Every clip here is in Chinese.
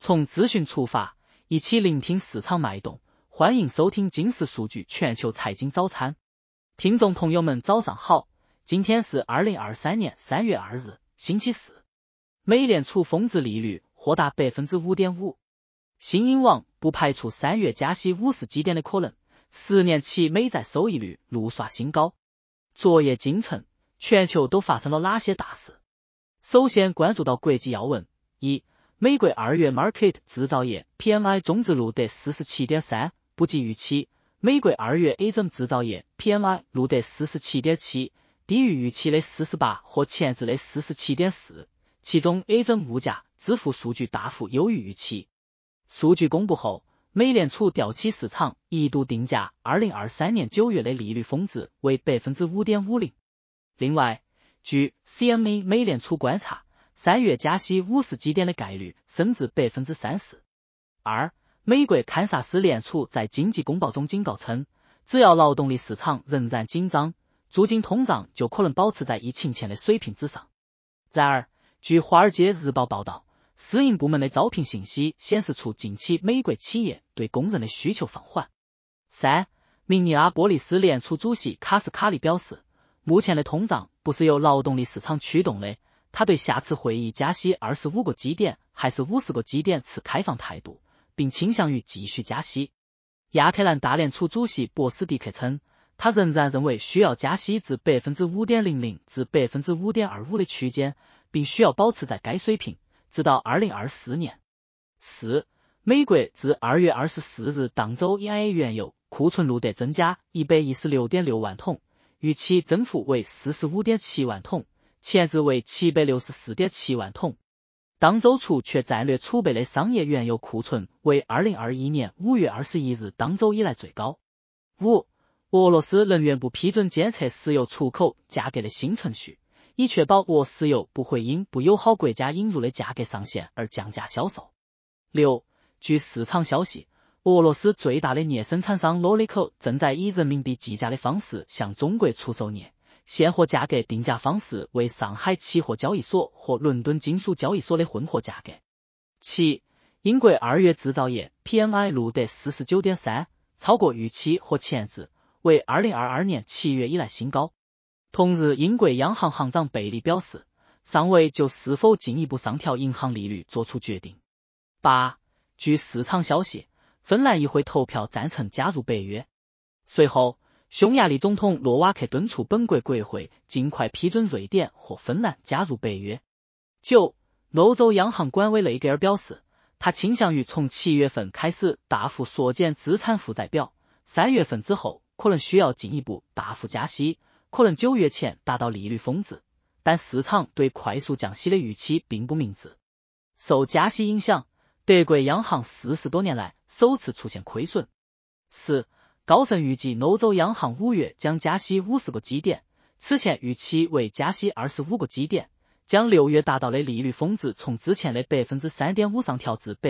从资讯出发，一起聆听市场脉动。欢迎收听金石数据全球财经早餐。听众朋友们早上好，今天是2023年3月2日，星期四。美联储峰值利率或达 5.5%。新英网不排除3月加息50基点的可能，10年期美债收益率怒刷新高。昨夜今晨，全球都发生了哪些大事？首先关注到国际要闻。一、美国2月 Market 制造业 PMI 中值录得 47.3， 不及预期。美国2月 ASM 制造业 PMI 录得 47.7， 低于预期的48和前值的 47.4， 其中 ASM 物价支付数据大幅优于预期。数据公布后，美联储调起市场一度定价2023年9月的利率峰值为 5.50%。 另外，据 CME 美联储观察，3月加息50基点的概率升至 30%。 二、美国堪萨斯联储在经济公报中警告称，只要劳动力市场仍然紧张，租金通胀就可能保持在疫情前的水平之上。然而，据华尔街日报报道，私营部门的招聘信息显示出近期美国企业对工人的需求放缓。三、明尼阿波利斯联储主席卡斯卡利表示，目前的通胀不是由劳动力市场驱动的，他对下次会议加息25个基点还是50个基点持开放态度，并倾向于继续加息。亚特兰大联储主席博斯迪克称，他仍然认为需要加息至 5.00% 至 5.25% 的区间，并需要保持在该水平直到2024年。四、美国自2月24日当周 EIA 原油库存录得增加 116.6 万桶，预期增幅为 45.7 万桶，前值为 764.7 万桶。当周除却战略储备的商业原油库存为2021年5月21日当周以来最高。五、俄罗斯能源部批准监测石油出口价格的新程序，以确保俄石油不会因不友好国家引入的价格上限而降价销售。六、据市场消息，俄罗斯最大的镍生产商 Norilco 正在以人民币计价的方式向中国出售镍，现货价格定价方式为上海期货交易所和伦敦金属交易所的混合价格。七、英国2月制造业 PMI 录得 49.3， 超过预期和前值，为2022年7月以来新高。同日，英国央行行长贝利表示，尚未就是否进一步上调银行利率作出决定。八、据市场消息，芬兰议会投票赞成加入北约。随后，匈牙利总统诺瓦克敦促本国国会尽快批准瑞典和芬兰加入北约。九、欧洲央行官委雷格尔表示，他倾向于从7月份开始大幅缩减资产负债表，3月份之后可能需要进一步大幅加息，可能9月前达到利率峰值，但市场对快速降息的预期并不明智。受加息影响，德国央行40多年来首次出现亏损。四、高盛预计欧洲央行5月将加息50个基点，此前预期为加息25个基点，将6月达到的利率峰值从之前的 3.5% 上调至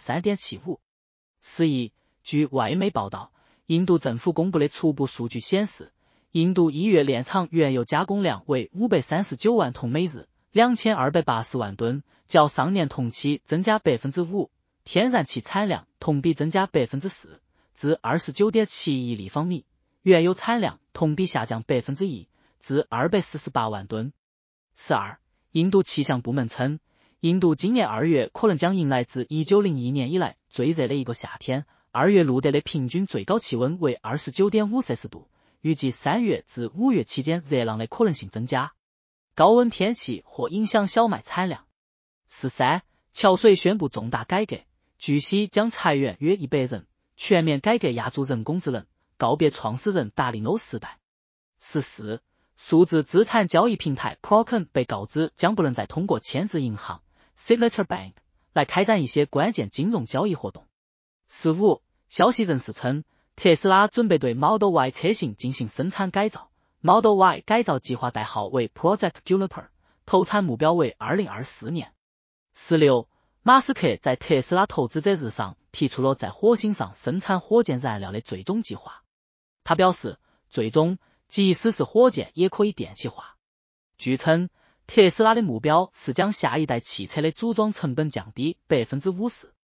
3.75%。11、据外媒报道，印度政府公布的初步数据显示，印度1月炼厂原油加工量为539万桶每日，2280万吨，较上年同期增加 5%， 天然气产量同比增加 4%， 至 29.7 亿立方米，原油产量同比下降 1%， 至248万吨。12、印度气象部门称，印度今年2月可能将迎来自1901年以来最热的一个夏天，2月录得的平均最高气温为 29.5 摄氏度，预计3月至5月期间热浪的可能性增加。高温天气或影响小麦产量。13、桥水宣布重大改革，据悉将裁员约100人，全面改革亚洲人工智能，告别创始人达利欧时代。14、数字资产交易平台 Kraken 被告知将不能再通过签字银行 Signature Bank 来开展一些关键金融交易活动。15、消息人士称，特斯拉准备对 Model Y 车型进行生产改造， Model Y 改造计划代号为 Project Juniper， 投产目标为2024年。16、马斯克在特斯拉投资者日上提出了在火星上生产火箭燃料的最终计划。他表示，最终即使是火箭也可以电气化。据称，特斯拉的目标是将下一代汽车的组装成本降低 50%。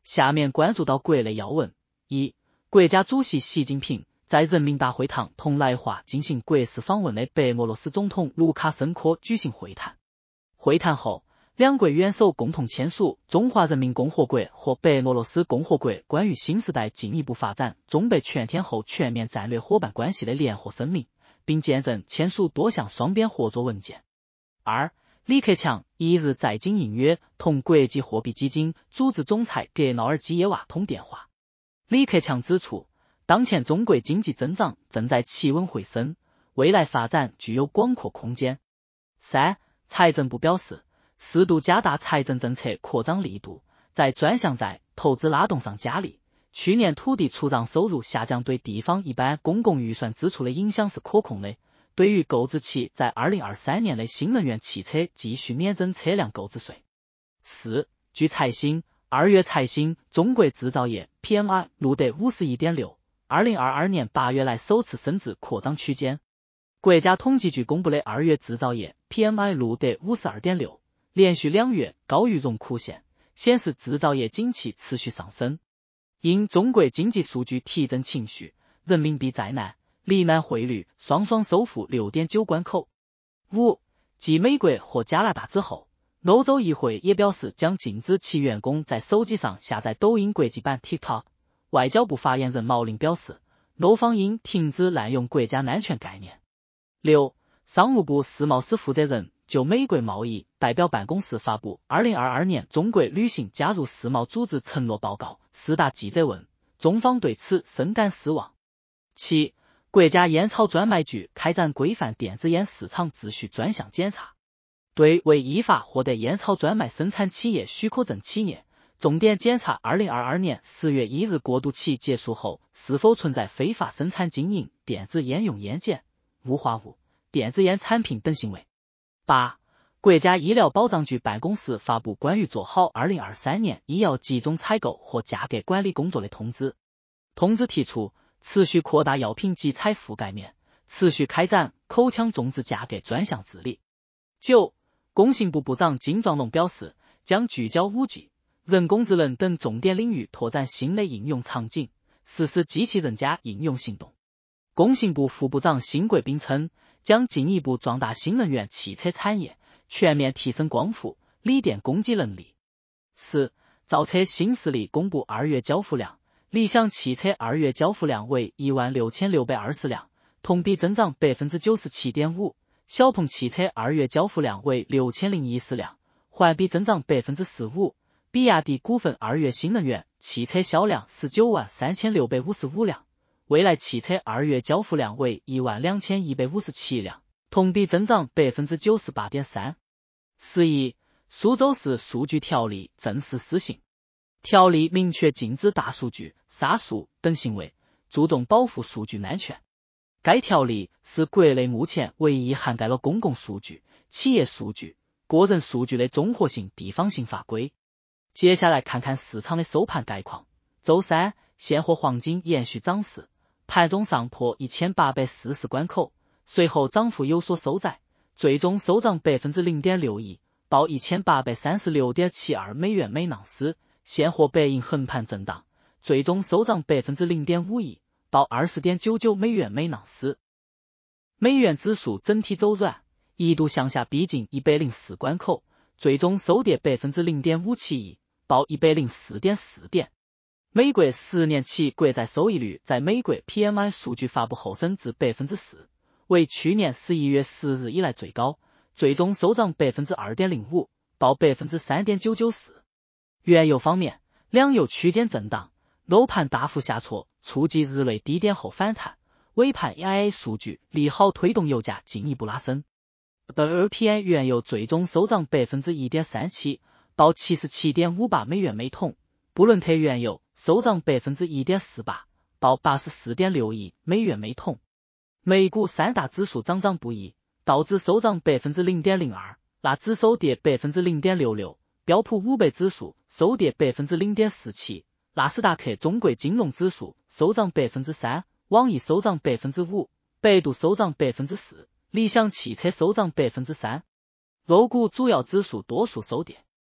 下面关注到国内要闻。一、国家主席习近平在人民大会堂同来华进行国事访问的白俄罗斯总统卢卡申科举行会谈。会谈后，两国元首共同签署《中华人民共和国和白俄罗斯共和国关于新时代进一步发展中北全天候全面战略伙伴关系的联合声明，并见证签署多项双边合作文件。二、李克强一日在京应约同国际货币基金组织总裁格纳尔基耶娃通电话。李克强指出，当前中国经济增长正在企稳回升，未来发展具有广阔空间。三、财政部表示，适度加大财政政策扩张力度，在专项债、投资拉动上加力。去年土地出让收入下降对地方一般公共预算支出的影响是可控的。对于购置期在2023年的新能源汽车继续免征车辆购置税。四、据财新，2月财新中国制造业 PMI 录得 51.6， 2022年8月来首次升至扩张区间。国家统计局公布的2月制造业 PMI 录得 52.6， 连续2月高于荣枯线，显示制造业景气持续上升。因中国经济数据提振情绪，人民币在岸、离岸汇率双双收复 6.9 关口。五、继美国和加拿大之后，欧洲议会也表示将禁止其员工在手机上下载抖音国际版 TikTok。外交部发言人毛宁表示，欧方应停止滥用国家安全概念。六、商务部世贸司负责人就美国贸易代表办公室发布2022年中国履行加入世贸组织承诺报告4大记者问，中方对此深感失望。七、国家烟草专卖局开展规范电子烟市场秩序专项检查，对未依法获得烟草专卖生产企业许可证企业，重点检查2022年4月1日过渡期结束后是否存在非法生产经营电子烟用烟碱、雾化物、电子烟产品等行为。八、国家医疗保障局办公室发布关于做好2023年医药集中采购和价格管理工作的通知。通知提出，持续扩大药品集采覆盖面，持续开展口腔种植价格专项治理。九、工信部部长金壮龙表示，将聚焦 5G、人工智能等重点领域拓展新的应用场景，实施机器人加应用行动。工信部副部长辛国斌称，将进一步壮大新能源汽车产业，全面提升光伏、锂电供给能力。四、造车新势力公布2月交付量，理想汽车2月交付量为16620辆，同比增长 97.5%， 小鹏汽车2月交付量为6014辆，环比增长 15%， 比亚迪股份2月新能源汽车销量193655辆，蔚来汽车2月交付量为12157辆，同比增长 98.3%。11、苏州市数据条例正式施行。条例明确禁止大数据、杀数等行为，注重保护数据安全。该条例是国内目前唯一涵盖了公共数据、企业数据、个人数据的综合性地方性法规。接下来看看市场的收盘概况。周三，现货黄金延续涨势，盘中上破1840关口，随后涨幅有所收窄，最终收涨 0.61%， 报 1836.72 美元每盎司。现货白银横盘震荡，最终收涨 0.51%， 报 20.99 美元每盎司。美元指数整体走软，一度向下逼近104关口，最终收跌 0.571%， 报 104.4 点。美国10年期国债收益率在美国 PMI 数据发布后升至 4%， 为去年11月10日以来最高，最终收涨 2.05%， 报 3.994%。原油方面，两油区间震荡，欧盘大幅下挫，触及日内低点后反弹，尾盘 EIA 数据利好推动油价进一步拉升。WTI 原油最终收涨 1.37%， 报 77.58 美元每桶，布伦特原油收涨 1.48%， 报 84.61 美元每桶。美股三大指数涨涨不一，道指收涨 0.02%， 纳指收跌 0.66%， 标普500指数收跌 0.47%， 纳斯达克中国金融指数收涨 3%， 网易收涨 5%， 百度收涨 4%， 理想汽车收涨 3%。欧股主要指数多数收跌。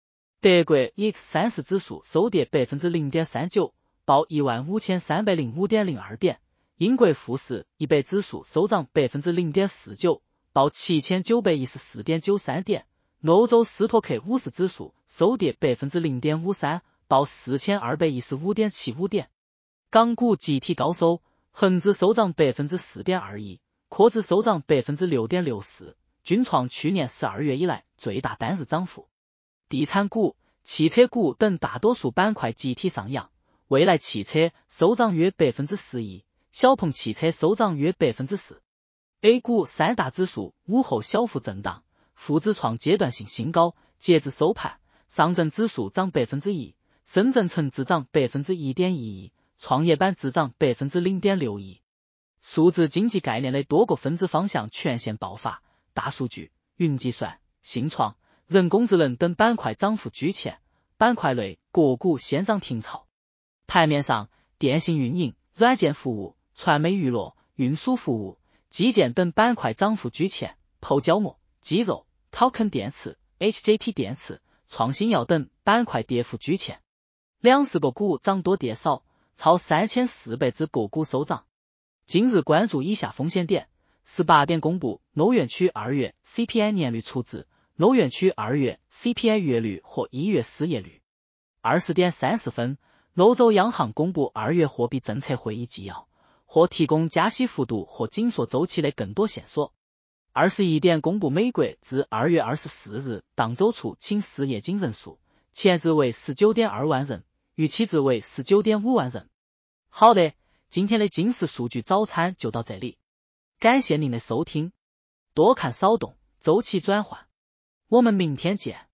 德国 EX30 指数收跌 0.39%， 报 15305.02 点。英国富时100指数收涨 0.49%， 报 7914.93 点。欧洲斯托克50指数收跌 0.53%， 报 4215.75 点。港股集体高收，恒指收涨 4.21%， 科指收涨 6.64%， 均创去年12月以来最大单日涨幅。地产股、汽车股等大多数板块集体上扬，蔚来汽车收涨约 11%， 小鹏汽车收涨约 4%。A 股三大指数午后小幅震荡，沪指创阶段性新高，截至收盘，上证指数涨 1%， 深圳成指涨 1.11%， 创业板指涨 0.61%。数字经济概念的多个分支方向全线爆发，大数据、云计算、信创、人工智能等板块涨幅居前，板块内个股先涨停潮。盘面上，电信运营、软件服务、传媒娱乐、运输服务、基建等板块涨幅居前，投胶膜、肌肉、Token 电池、HJT 电池、创新药等板块跌幅居前。20个股涨多跌少，超3400只个股收涨。今日关注以下风险点：18点公布欧元区2月 CPI 年率初值，欧元区2月 CPI 月率和1月失业率。20点30分，欧洲央行公布2月货币政策会议纪要，或提供加息幅度和紧缩周期的更多线索。21点公布美国自2月24日当周初请失业金人数，前值为 19.2 万人，预期值为 19.5 万人。好的，今天的金石数据早餐就到这里，感谢您的收听，多看少动，周期转换，我们明天见。